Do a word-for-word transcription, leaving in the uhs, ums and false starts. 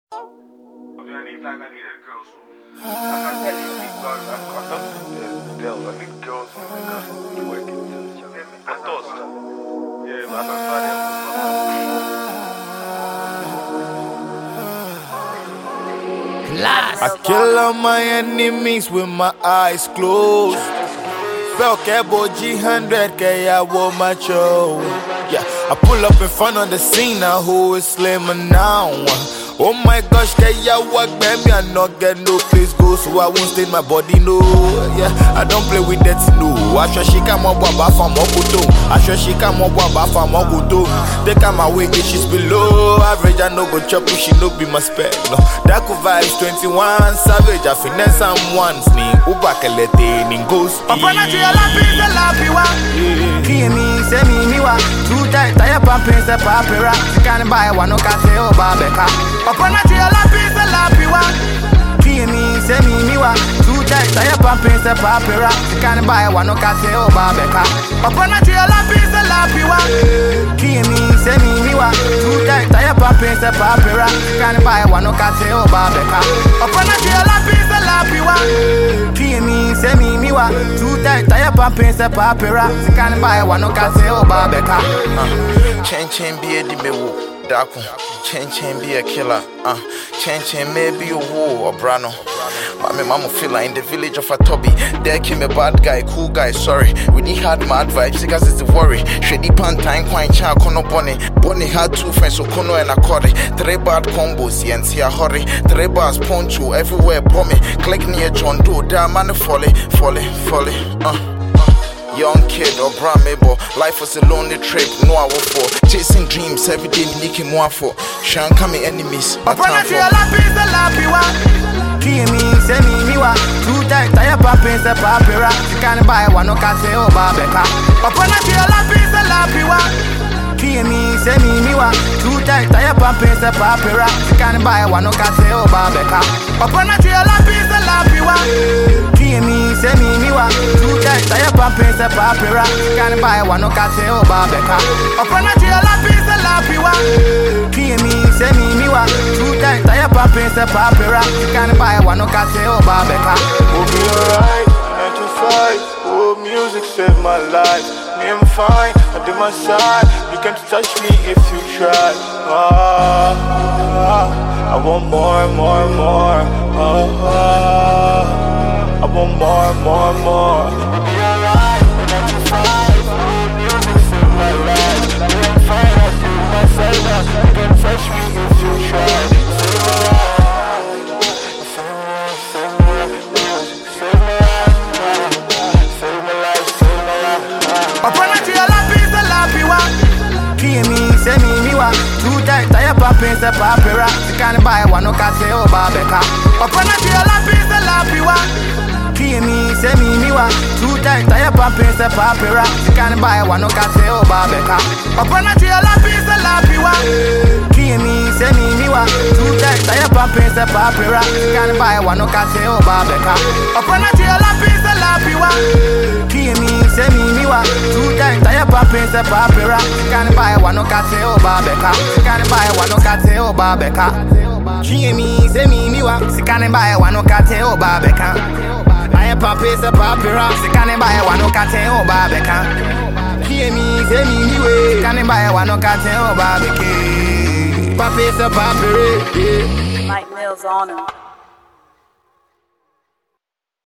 I need like I need a girl. So I can tell you big girls. I'm caught up in the devil. I need girls from the girls who do work. I thought so. Yeah, but I I kill all my enemies with my eyes closed. Fell cabo G one hundred K I wore my show. Yeah, I pull up in front of the scene now. Who is slimmer now? Oh my gosh, can ya work, baby? I not get no place go, so I won't stain my body, no. Yeah, I don't play with that, no. I sure she come up about from Mokuto. I sure she come up about from Mokuto. They come away, she's below average. I no go chop, she no be my spec, no. Daku vibes twenty-one, savage. I finesse someone, sneak, Ubakalete, Ningos. Upon a jail, I pay the lappy one. Hear me, say me, me, wa. Two tight, tire pumping, the papera. Can't buy one, no cat, oh, Babeka. Upon a jail, I pay the lappy one. Hear me, say me, me, wa. Two tight, tire pumping, the papera. Can't buy one, no cat, oh, Babeka. Upon a jail, I pay the lappy one. Hear me, say me, me, wa. Two tight, tire pumping, the papera. Can't buy one, no cat, oh, Babeka. Upon a jail, I pay the lappy one. Hear me, say me, me, wa. Two tight, tire pumping, the papera. Can't buy one, no cat, oh, Babeka. Chen chen be a dimewo. Daku, chen chen be a killer, uh, chen chen maybe a war or brano. My mama feel like in the village of Atobi. There came a bad guy, cool guy, sorry. Really had mad vibes, because it's the worry. Shady Pantine, Quine Cha, Kono Bonnie. Bonnie had two friends, so Kono and Akori. Three bad combos, and see a hurry. Three bars, poncho, everywhere, pommy. Click near John Doe, damn man, folly, folly, folly, uh. Young kid or brown mabel, life was a lonely trip, no I will for chasing dreams every day, making more for Shan coming enemies. Upon a jail, I pay the lappy one. Hear me, say me, me, wa. Two tight, tire pumping, the papera. Can't buy one, no cat, oh, Babeka. Upon a jail, I pay the lappy one. Hear me, say me, me, wa. Two tight, tire pumping, the papera. Can't buy one, no cat, oh, Babeka. Upon a jail, I pay the lappy one. Hear me, say me, me, wa. Two tight, tire pumping, the papera. Can't buy one, no cat, oh, Babeka. Upon a jail, I pay the lappy one. Hear me, say me, me, wa. Two tight, tire pumping, the papera. Can't buy one, no cat, oh, Babeka. We'll be alright, nine to five. Oh, music saved my life. Me, I'm fine, I do my side. You can't touch me if you try. Ah, ah, I want more, more, more. Ah, ah, I want more, more, more. We'll be alright, nine to five. Oh, music saved my life. Me, I'm fine, I do my side. You can't touch me if you try. Hear me, say me, me, wa. Two tight, tire pumping, the papera. Can't buy one, no cat, oh, Babeka. Upon a jail, I pay the lappy one. Hear me, say me, me, wa. Two tight, tire pumping, the papera. Can't buy one, no cat, oh, Babeka. Upon a jail, I pay the lappy one. Hear me, say me, me, wa. Two tight, tire pumping, the papera. Can't buy one, no cat, oh, Babeka. Upon a jail, I pay the lappy one. Hear me, say me, me, wa. Two tight, tire pumping, the papera. Can't buy one, no cat, oh, Babeka. Can't buy one, no cat, oh, Babeka. Hear me, say me, me, wa. Can't buy one, no cat, oh, Babeka. I pumping the papera. Can't buy one, no cat, oh, Babeka. Hear me, say me, me, way. Can't buy one, no cat, oh, Babeka. Papa's a papera. Mike Mills on him.